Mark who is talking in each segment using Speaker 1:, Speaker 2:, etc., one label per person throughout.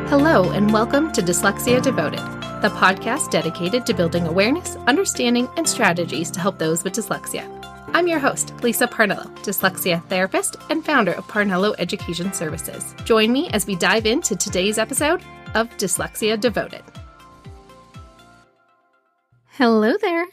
Speaker 1: Hello, and welcome to Dyslexia Devoted, the podcast dedicated to building awareness, understanding, and strategies to help those with dyslexia. I'm your host, Lisa Parnello, dyslexia therapist and founder of Parnello Education Services. Join me as we dive into today's episode of Dyslexia Devoted. Hello there.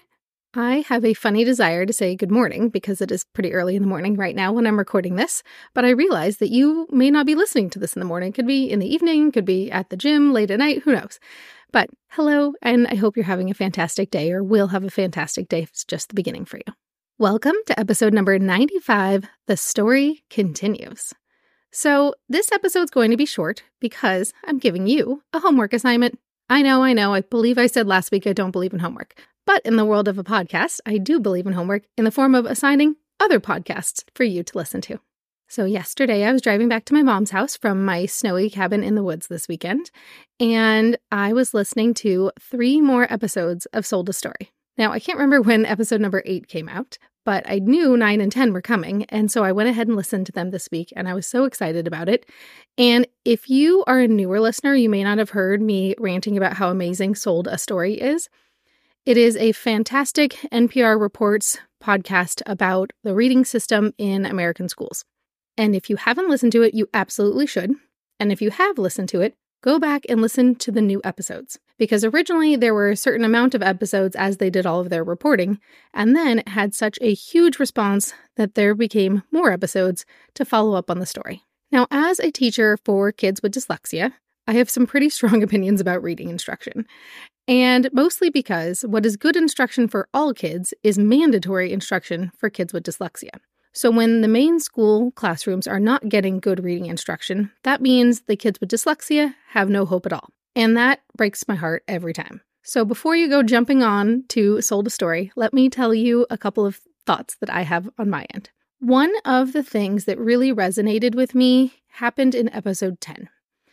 Speaker 1: I have a funny desire to say good morning because it is pretty early in the morning right now when I'm recording this, but I realize that you may not be listening to this in the morning. It could be in the evening, could be at the gym, late at night, who knows? But hello, and I hope you're having a fantastic day or will have a fantastic day if it's just the beginning for you. Welcome to episode number 95, The Story Continues. So this episode's going to be short because I'm giving you a homework assignment. I know. I believe I said last week I don't believe in homework. But in the world of a podcast, I do believe in homework in the form of assigning other podcasts for you to listen to. So yesterday, I was driving back to my mom's house from my snowy cabin in the woods this weekend, and I was listening to 3 more episodes of Sold a Story. Now, I can't remember when episode number 8 came out, but I knew 9 and 10 were coming, and so I went ahead and listened to them this week, and I was so excited about it. And if you are a newer listener, you may not have heard me ranting about how amazing Sold a Story is. It is a fantastic NPR Reports podcast about the reading system in American schools. And if you haven't listened to it, you absolutely should. And if you have listened to it, go back and listen to the new episodes. Because originally there were a certain amount of episodes as they did all of their reporting, and then it had such a huge response that there became more episodes to follow up on the story. Now, as a teacher for kids with dyslexia, I have some pretty strong opinions about reading instruction. And mostly because what is good instruction for all kids is mandatory instruction for kids with dyslexia. So when the main school classrooms are not getting good reading instruction, that means the kids with dyslexia have no hope at all. And that breaks my heart every time. So before you go jumping on to Sold a Story, let me tell you a couple of thoughts that I have on my end. One of the things that really resonated with me happened in episode 10.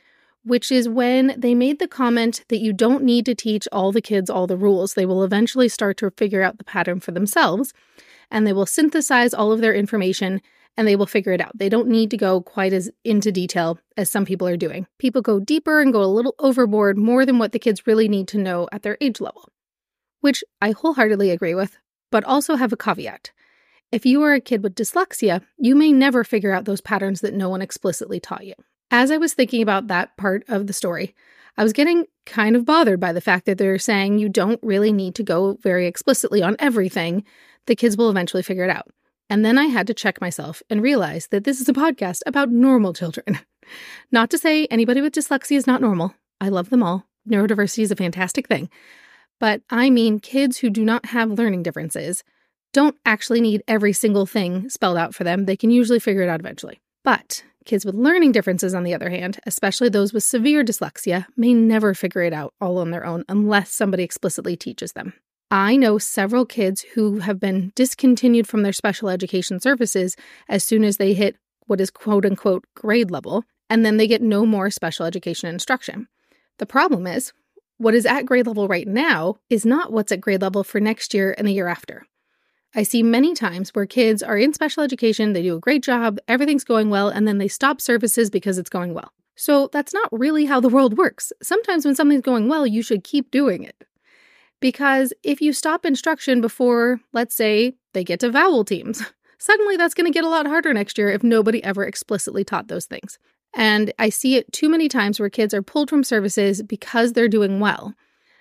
Speaker 1: Which is when they made the comment that you don't need to teach all the kids all the rules. They will eventually start to figure out the pattern for themselves, and they will synthesize all of their information, and they will figure it out. They don't need to go quite as into detail as some people are doing. People go deeper and go a little overboard, more than what the kids really need to know at their age level, which I wholeheartedly agree with, but also have a caveat. If you are a kid with dyslexia, you may never figure out those patterns that no one explicitly taught you. As I was thinking about that part of the story, I was getting kind of bothered by the fact that they're saying you don't really need to go very explicitly on everything. The kids will eventually figure it out. And then I had to check myself and realize that this is a podcast about normal children. Not to say anybody with dyslexia is not normal. I love them all. Neurodiversity is a fantastic thing. But I mean kids who do not have learning differences don't actually need every single thing spelled out for them. They can usually figure it out eventually. But kids with learning differences, on the other hand, especially those with severe dyslexia, may never figure it out all on their own unless somebody explicitly teaches them. I know several kids who have been discontinued from their special education services as soon as they hit what is quote-unquote grade level, and then they get no more special education instruction. The problem is, what is at grade level right now is not what's at grade level for next year and the year after. I see many times where kids are in special education, they do a great job, everything's going well, and then they stop services because it's going well. So that's not really how the world works. Sometimes when something's going well, you should keep doing it. Because if you stop instruction before, let's say, they get to vowel teams, suddenly that's going to get a lot harder next year if nobody ever explicitly taught those things. And I see it too many times where kids are pulled from services because they're doing well,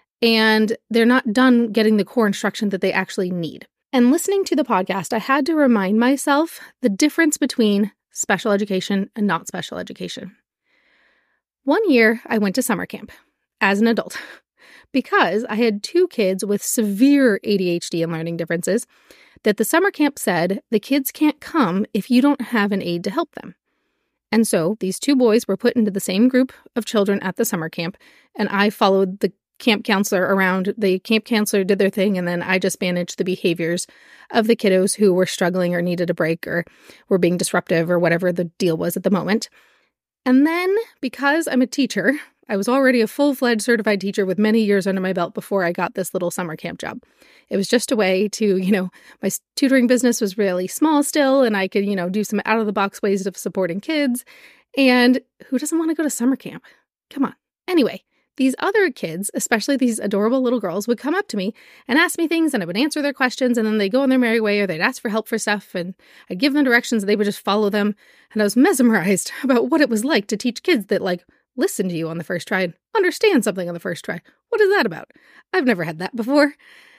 Speaker 1: and they're not done getting the core instruction that they actually need. And listening to the podcast, I had to remind myself the difference between special education and not special education. One year, I went to summer camp as an adult because I had 2 kids with severe ADHD and learning differences that the summer camp said the kids can't come if you don't have an aide to help them. And so these 2 boys were put into the same group of children at the summer camp, and I followed the camp counselor around. The camp counselor did their thing, and then I just managed the behaviors of the kiddos who were struggling or needed a break or were being disruptive or whatever the deal was at the moment. And then, because I'm a teacher, I was already a full-fledged certified teacher with many years under my belt before I got this little summer camp job. It was just a way to, my tutoring business was really small still, and I could, do some out-of-the-box ways of supporting kids. And who doesn't want to go to summer camp? Come on. Anyway, these other kids, especially these adorable little girls, would come up to me and ask me things, and I would answer their questions, and then they'd go on their merry way, or they'd ask for help for stuff, and I'd give them directions, and they would just follow them. And I was mesmerized about what it was like to teach kids that, listen to you on the first try and understand something on the first try. What is that about? I've never had that before.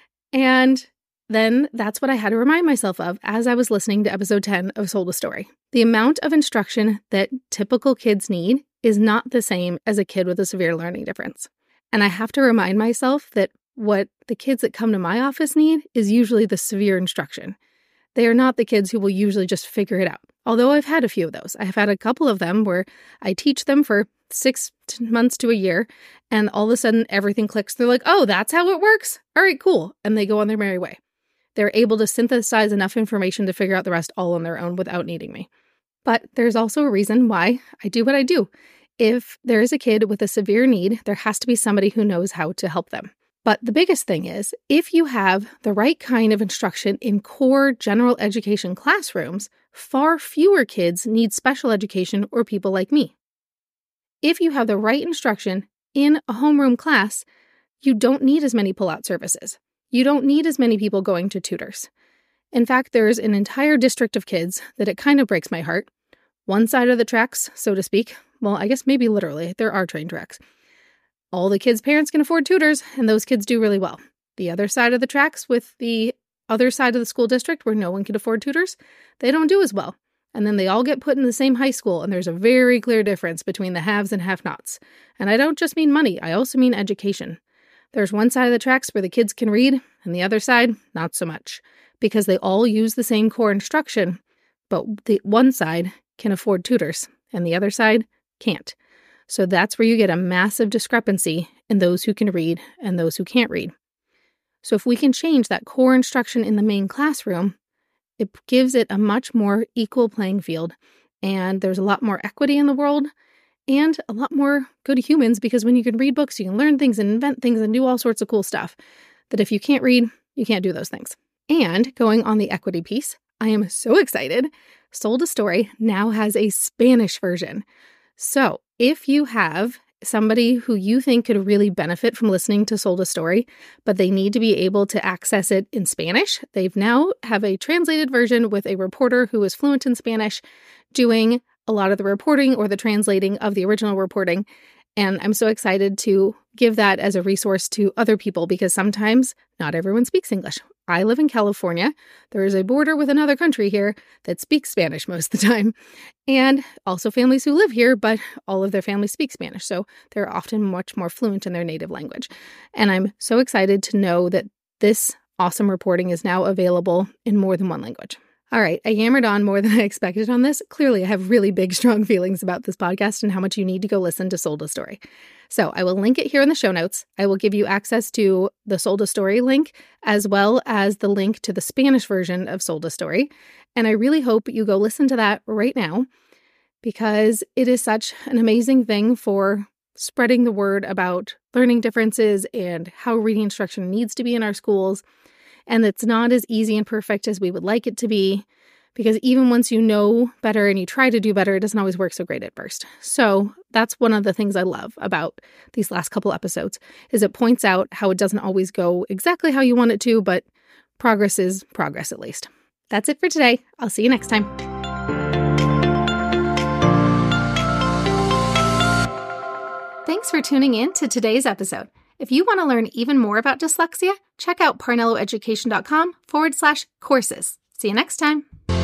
Speaker 1: And then that's what I had to remind myself of as I was listening to episode 10 of Sold a Story. The amount of instruction that typical kids need is not the same as a kid with a severe learning difference. And I have to remind myself that what the kids that come to my office need is usually the severe instruction. They are not the kids who will usually just figure it out. Although I've had a few of those. I have had a couple of them where I teach them for 6 months to a year, and all of a sudden everything clicks. They're like, oh, that's how it works? All right, cool. And they go on their merry way. They're able to synthesize enough information to figure out the rest all on their own without needing me. But there's also a reason why I do what I do. If there is a kid with a severe need, there has to be somebody who knows how to help them. But the biggest thing is, if you have the right kind of instruction in core general education classrooms, far fewer kids need special education or people like me. If you have the right instruction in a homeroom class, you don't need as many pull-out services. You don't need as many people going to tutors. In fact, there's an entire district of kids that it kind of breaks my heart. One side of the tracks, so to speak, well, I guess maybe literally, there are train tracks. All the kids' parents can afford tutors, and those kids do really well. The other side of the tracks, with the other side of the school district where no one can afford tutors, they don't do as well. And then they all get put in the same high school, and there's a very clear difference between the haves and have-nots. And I don't just mean money, I also mean education. There's one side of the tracks where the kids can read, and the other side, not so much, because they all use the same core instruction, but the one side can afford tutors, and the other side can't. So that's where you get a massive discrepancy in those who can read and those who can't read. So if we can change that core instruction in the main classroom, it gives it a much more equal playing field, and there's a lot more equity in the world, and a lot more good humans, because when you can read books, you can learn things and invent things and do all sorts of cool stuff that if you can't read, you can't do those things. And going on the equity piece, I am so excited. Sold a Story now has a Spanish version. So if you have somebody who you think could really benefit from listening to Sold a Story, but they need to be able to access it in Spanish, they've now have a translated version with a reporter who is fluent in Spanish doing a lot of the reporting or the translating of the original reporting. And I'm so excited to give that as a resource to other people, because sometimes not everyone speaks English. I live in California. There is a border with another country here that speaks Spanish most of the time. And also families who live here, but all of their families speak Spanish. So they're often much more fluent in their native language. And I'm so excited to know that this awesome reporting is now available in more than one language. All right, I yammered on more than I expected on this. Clearly, I have really big, strong feelings about this podcast and how much you need to go listen to Sold a Story. So I will link it here in the show notes. I will give you access to the Sold a Story link, as well as the link to the Spanish version of Sold a Story. And I really hope you go listen to that right now, because it is such an amazing thing for spreading the word about learning differences and how reading instruction needs to be in our schools. And it's not as easy and perfect as we would like it to be, because even once you know better and you try to do better, it doesn't always work so great at first. So that's one of the things I love about these last couple episodes, is it points out how it doesn't always go exactly how you want it to, but progress is progress at least. That's it for today. I'll see you next time. Thanks for tuning in to today's episode. If you want to learn even more about dyslexia, check out parnelloeducation.com/courses. See you next time.